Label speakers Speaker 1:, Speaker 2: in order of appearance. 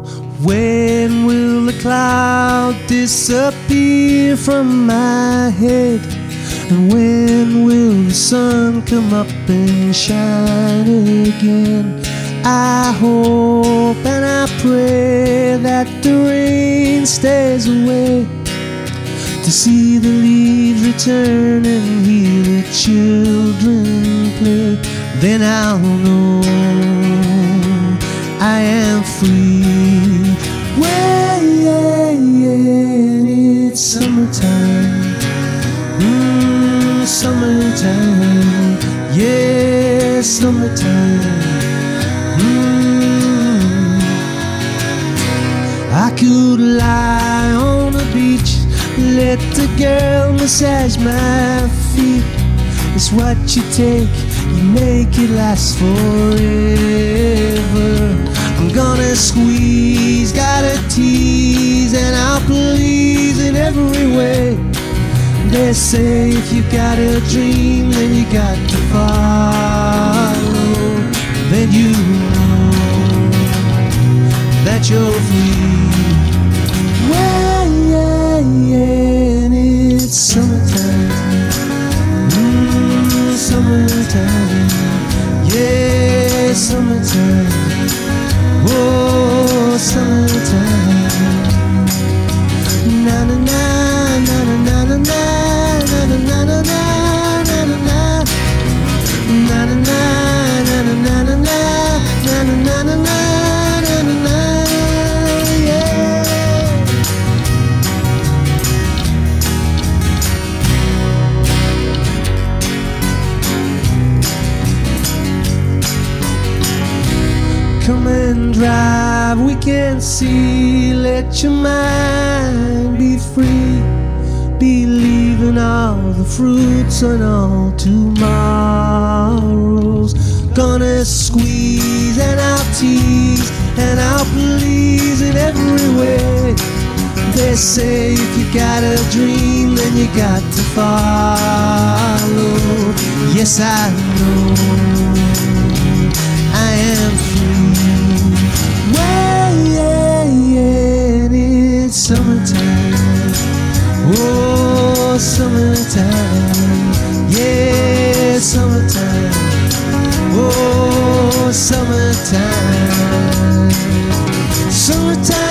Speaker 1: When will the cloud disappear from my head? And when will the sun come up and shine again? I hope and I pray that the rain stays away, to see the leaves return and hear the children play. Then I'll know I am free. When it's summertime, summertime, yeah, summertime. I could lie on the beach, let the girl massage my feet. It's what you take, you make it last forever. I'm gonna squeeze, gotta tease, and I'll please in every way. They say if you got a dream, then you got to follow. Then you know that you're free. When it's summertime, summertime, yeah, summertime, oh, summertime. Na na na na na na na na na na na na na na na na. Come and drive, we can see. Let your mind be free. Believe in all the fruits and all tomorrows. Gonna squeeze and I'll tease and I'll please in every way. They say if you got a dream, then you got to follow. Yes, I know I am free. When it's summertime, oh, summertime, yeah, summertime, oh, summertime, summertime.